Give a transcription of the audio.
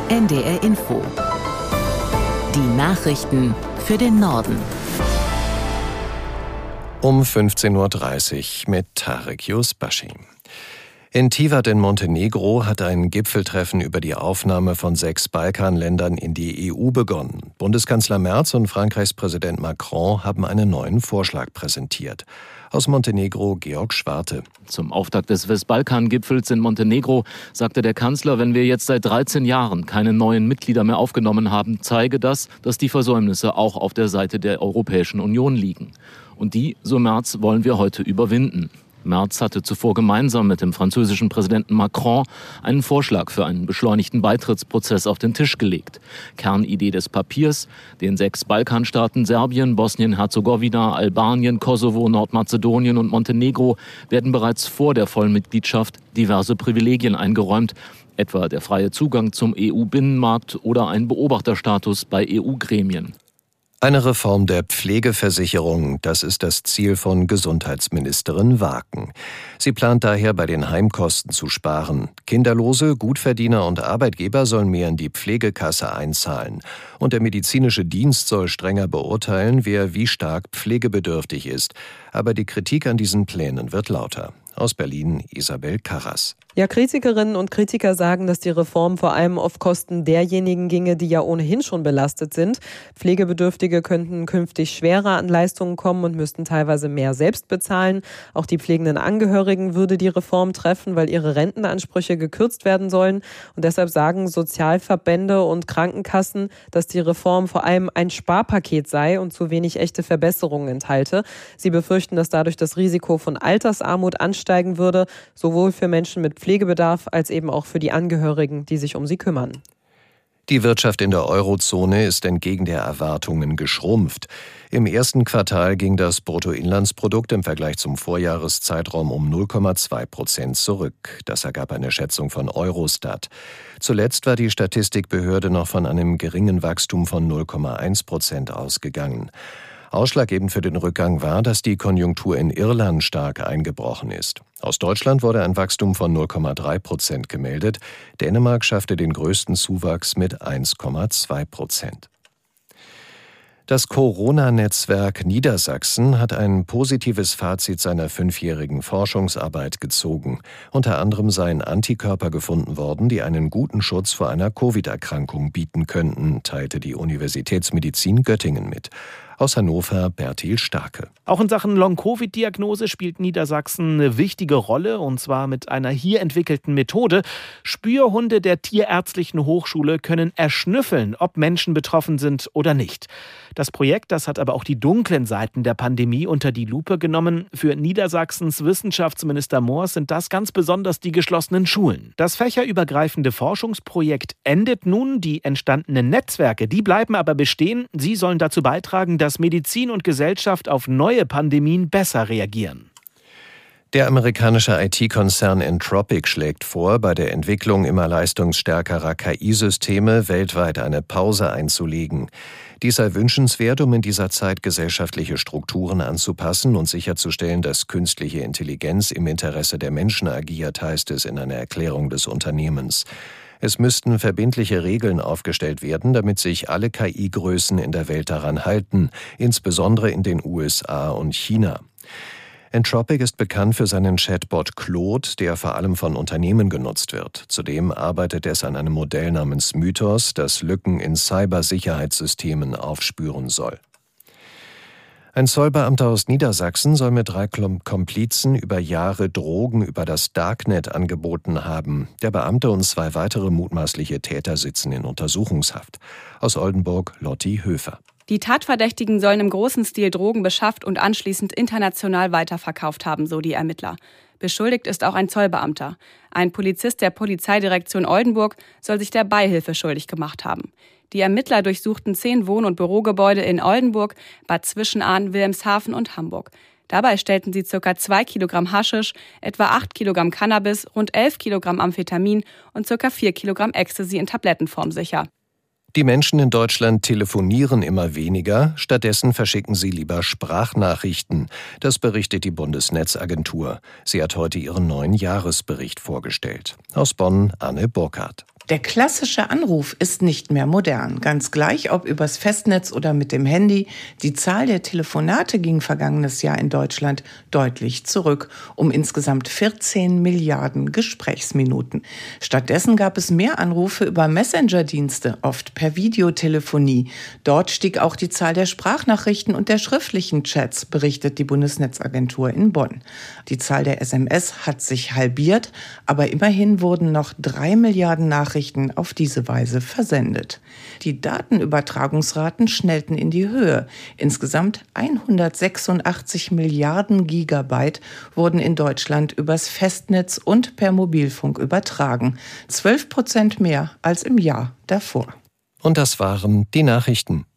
NDR Info. Die Nachrichten für den Norden. Um 15.30 Uhr mit Tarek Yusbashi. In Tivat in Montenegro hat ein Gipfeltreffen über die Aufnahme von 6 Balkanländern in die EU begonnen. Bundeskanzler Merz und Frankreichs Präsident Macron haben einen neuen Vorschlag präsentiert. Aus Montenegro Georg Schwarte. Zum Auftakt des Westbalkan-Gipfels in Montenegro sagte der Kanzler, wenn wir jetzt seit 13 Jahren keine neuen Mitglieder mehr aufgenommen haben, zeige das, dass die Versäumnisse auch auf der Seite der Europäischen Union liegen. Und die, so Merz, wollen wir heute überwinden. Merz hatte zuvor gemeinsam mit dem französischen Präsidenten Macron einen Vorschlag für einen beschleunigten Beitrittsprozess auf den Tisch gelegt. Kernidee des Papiers: den 6 Balkanstaaten Serbien, Bosnien-Herzegowina, Albanien, Kosovo, Nordmazedonien und Montenegro werden bereits vor der Vollmitgliedschaft diverse Privilegien eingeräumt, etwa der freie Zugang zum EU-Binnenmarkt oder ein Beobachterstatus bei EU-Gremien. Eine Reform der Pflegeversicherung, das ist das Ziel von Gesundheitsministerin Waaken. Sie plant daher, bei den Heimkosten zu sparen. Kinderlose, Gutverdiener und Arbeitgeber sollen mehr in die Pflegekasse einzahlen. Und der medizinische Dienst soll strenger beurteilen, wer wie stark pflegebedürftig ist. Aber die Kritik an diesen Plänen wird lauter. Aus Berlin Isabel Karras. Ja, Kritikerinnen und Kritiker sagen, dass die Reform vor allem auf Kosten derjenigen ginge, die ja ohnehin schon belastet sind. Pflegebedürftige könnten künftig schwerer an Leistungen kommen und müssten teilweise mehr selbst bezahlen. Auch die pflegenden Angehörigen würde die Reform treffen, weil ihre Rentenansprüche gekürzt werden sollen. Und deshalb sagen Sozialverbände und Krankenkassen, dass die Reform vor allem ein Sparpaket sei und zu wenig echte Verbesserungen enthalte. Sie befürchten, dass dadurch das Risiko von Altersarmut ansteigen würde, sowohl für Menschen mit Pflegebedarf als eben auch für die Angehörigen, die sich um sie kümmern. Die Wirtschaft in der Eurozone ist entgegen der Erwartungen geschrumpft. Im ersten Quartal ging das Bruttoinlandsprodukt im Vergleich zum Vorjahreszeitraum um 0,2% zurück. Das ergab eine Schätzung von Eurostat. Zuletzt war die Statistikbehörde noch von einem geringen Wachstum von 0,1% ausgegangen. Ausschlaggebend für den Rückgang war, dass die Konjunktur in Irland stark eingebrochen ist. Aus Deutschland wurde ein Wachstum von 0,3% gemeldet. Dänemark schaffte den größten Zuwachs mit 1,2%. Das Corona-Netzwerk Niedersachsen hat ein positives Fazit seiner 5-jährigen Forschungsarbeit gezogen. Unter anderem seien Antikörper gefunden worden, die einen guten Schutz vor einer Covid-Erkrankung bieten könnten, teilte die Universitätsmedizin Göttingen mit. Aus Hannover Bertil Starke. Auch in Sachen Long-Covid-Diagnose spielt Niedersachsen eine wichtige Rolle, und zwar mit einer hier entwickelten Methode. Spürhunde der Tierärztlichen Hochschule können erschnüffeln, ob Menschen betroffen sind oder nicht. Das Projekt, das hat aber auch die dunklen Seiten der Pandemie unter die Lupe genommen. Für Niedersachsens Wissenschaftsminister Moors sind das ganz besonders die geschlossenen Schulen. Das fächerübergreifende Forschungsprojekt endet nun. Die entstandenen Netzwerke, die bleiben aber bestehen. Sie sollen dazu beitragen, dass Medizin und Gesellschaft auf neue Pandemien besser reagieren. Der amerikanische IT-Konzern Anthropic schlägt vor, bei der Entwicklung immer leistungsstärkerer KI-Systeme weltweit eine Pause einzulegen. Dies sei wünschenswert, um in dieser Zeit gesellschaftliche Strukturen anzupassen und sicherzustellen, dass künstliche Intelligenz im Interesse der Menschen agiert, heißt es in einer Erklärung des Unternehmens. Es müssten verbindliche Regeln aufgestellt werden, damit sich alle KI-Größen in der Welt daran halten, insbesondere in den USA und China. Anthropic ist bekannt für seinen Chatbot Claude, der vor allem von Unternehmen genutzt wird. Zudem arbeitet es an einem Modell namens Mythos, das Lücken in Cybersicherheitssystemen aufspüren soll. Ein Zollbeamter aus Niedersachsen soll mit 3 Komplizen über Jahre Drogen über das Darknet angeboten haben. Der Beamte und 2 weitere mutmaßliche Täter sitzen in Untersuchungshaft. Aus Oldenburg Lotti Höfer. Die Tatverdächtigen sollen im großen Stil Drogen beschafft und anschließend international weiterverkauft haben, so die Ermittler. Beschuldigt ist auch ein Zollbeamter. Ein Polizist der Polizeidirektion Oldenburg soll sich der Beihilfe schuldig gemacht haben. Die Ermittler durchsuchten 10 Wohn- und Bürogebäude in Oldenburg, Bad Zwischenahn, Wilhelmshaven und Hamburg. Dabei stellten sie ca. 2 Kilogramm Haschisch, etwa 8 Kilogramm Cannabis, rund 11 Kilogramm Amphetamin und ca. 4 Kilogramm Ecstasy in Tablettenform sicher. Die Menschen in Deutschland telefonieren immer weniger, stattdessen verschicken sie lieber Sprachnachrichten. Das berichtet die Bundesnetzagentur. Sie hat heute ihren neuen Jahresbericht vorgestellt. Aus Bonn Anne Burkhardt. Der klassische Anruf ist nicht mehr modern. Ganz gleich, ob übers Festnetz oder mit dem Handy. Die Zahl der Telefonate ging vergangenes Jahr in Deutschland deutlich zurück, um insgesamt 14 Milliarden Gesprächsminuten. Stattdessen gab es mehr Anrufe über Messenger-Dienste, oft per Videotelefonie. Dort stieg auch die Zahl der Sprachnachrichten und der schriftlichen Chats, berichtet die Bundesnetzagentur in Bonn. Die Zahl der SMS hat sich halbiert, aber immerhin wurden noch 3 Milliarden Nachrichten auf diese Weise versendet. Die Datenübertragungsraten schnellten in die Höhe. Insgesamt 186 Milliarden Gigabyte wurden in Deutschland übers Festnetz und per Mobilfunk übertragen. 12% mehr als im Jahr davor. Und das waren die Nachrichten.